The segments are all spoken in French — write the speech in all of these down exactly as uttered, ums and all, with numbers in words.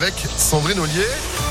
avec Sandrine Ollier.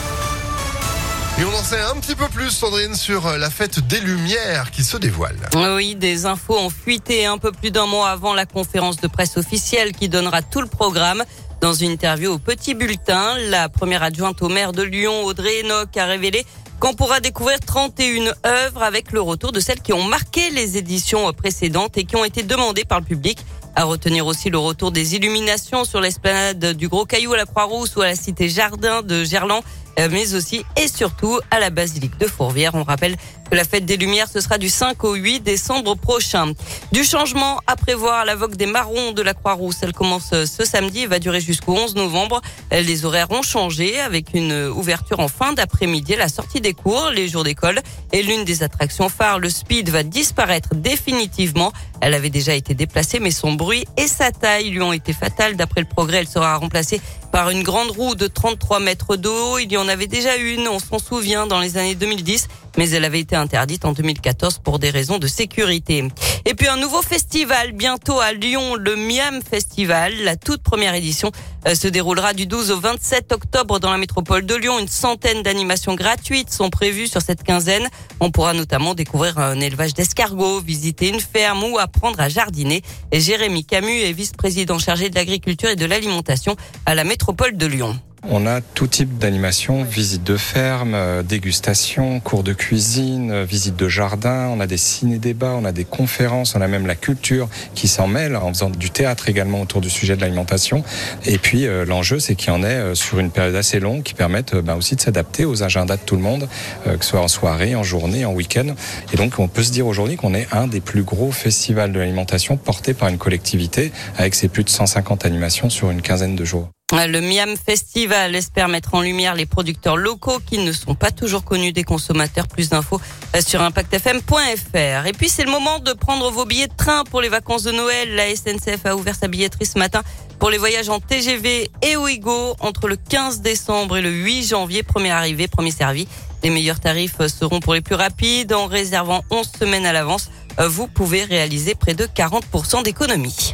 Et on en sait un petit peu plus, Sandrine, sur la fête des Lumières qui se dévoile. Oui, des infos ont fuité un peu plus d'un mois avant la conférence de presse officielle qui donnera tout le programme. Dans une interview au Petit Bulletin, la première adjointe au maire de Lyon, Audrey Enoch, a révélé qu'on pourra découvrir trente et une œuvres avec le retour de celles qui ont marqué les éditions précédentes et qui ont été demandées par le public. À retenir aussi le retour des illuminations sur l'esplanade du Gros Caillou à la Croix-Rousse ou à la cité Jardin de Gerland, mais aussi et surtout à la basilique de Fourvière. On rappelle que la fête des Lumières, ce sera du cinq au huit décembre prochain. Du changement à prévoir à la vogue des marrons de la Croix-Rousse. Elle commence ce samedi et va durer jusqu'au onze novembre. Les horaires ont changé avec une ouverture en fin d'après-midi, la sortie des cours, les jours d'école. Et l'une des attractions phares, le speed, va disparaître définitivement. Elle avait déjà été déplacée, mais son bruit et sa taille lui ont été fatales. D'après le Progrès, elle sera remplacée par une grande roue de trente-trois mètres de haut. Il y en avait déjà une, on s'en souvient, dans les années deux mille dix, mais elle avait été interdite en deux mille quatorze pour des raisons de sécurité. Et puis un nouveau festival bientôt à Lyon, le Miam Festival. La toute première édition euh, se déroulera du douze au vingt-sept octobre dans la métropole de Lyon. Une centaine d'animations gratuites sont prévues sur cette quinzaine. On pourra notamment découvrir un élevage d'escargots, visiter une ferme ou apprendre à jardiner. Et Jérémy Camus est vice-président chargé de l'agriculture et de l'alimentation à la métropole de Lyon. On a tout type d'animation, visite de ferme, euh, dégustation, cours de cuisine, euh, visite de jardin, on a des ciné-débats, on a des conférences, on a même la culture qui s'en mêle en faisant du théâtre également autour du sujet de l'alimentation. Et puis euh, l'enjeu, c'est qu'il y en ait euh, sur une période assez longue qui permette euh, bah, aussi de s'adapter aux agendas de tout le monde, euh, que ce soit en soirée, en journée, en week-end. Et donc on peut se dire aujourd'hui qu'on est un des plus gros festivals de l'alimentation porté par une collectivité avec ses plus de cent cinquante animations sur une quinzaine de jours. Le Miam Festival espère mettre en lumière les producteurs locaux qui ne sont pas toujours connus des consommateurs. Plus d'infos sur impact f m point f r. Et puis c'est le moment de prendre vos billets de train pour les vacances de Noël. La S N C F a ouvert sa billetterie ce matin pour les voyages en T G V et Ouigo entre le quinze décembre et le huit janvier. Premier arrivé, premier servi. Les meilleurs tarifs seront pour les plus rapides. En réservant onze semaines à l'avance, vous pouvez réaliser près de quarante pour cent d'économie.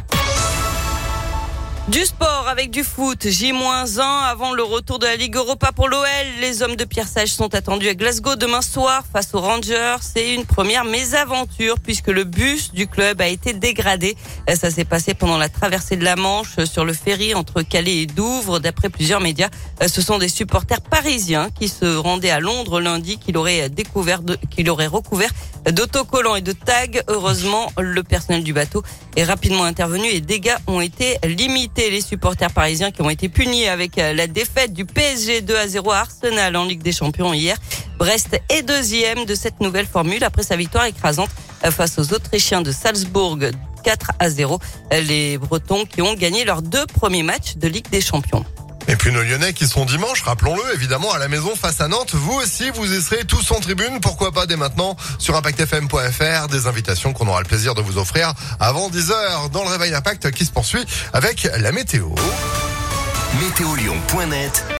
Du sport avec du foot, J moins un avant le retour de la Ligue Europa pour l'O L. Les hommes de Pierre Sage sont attendus à Glasgow demain soir face aux Rangers. C'est une première mésaventure puisque le bus du club a été dégradé. Ça s'est passé pendant la traversée de la Manche sur le ferry entre Calais et Douvres. D'après plusieurs médias, ce sont des supporters parisiens qui se rendaient à Londres lundi qui l'auraient découvert, de, qui l'auraient recouvert d'autocollants et de tags. Heureusement, le personnel du bateau est rapidement intervenu et dégâts ont été limités. Les supporters parisiens qui ont été punis avec la défaite du P S G deux à zéro à Arsenal en Ligue des Champions hier. Brest est deuxième de cette nouvelle formule après sa victoire écrasante face aux Autrichiens de Salzbourg quatre à zéro. Les Bretons qui ont gagné leurs deux premiers matchs de Ligue des Champions. Et puis nos Lyonnais qui sont dimanche, rappelons-le, évidemment, à la maison face à Nantes. Vous aussi, vous y serez tous en tribune. Pourquoi pas dès maintenant sur impact f m point f r. Des invitations qu'on aura le plaisir de vous offrir avant dix heures dans le Réveil Impact qui se poursuit avec la météo. météo lyon point net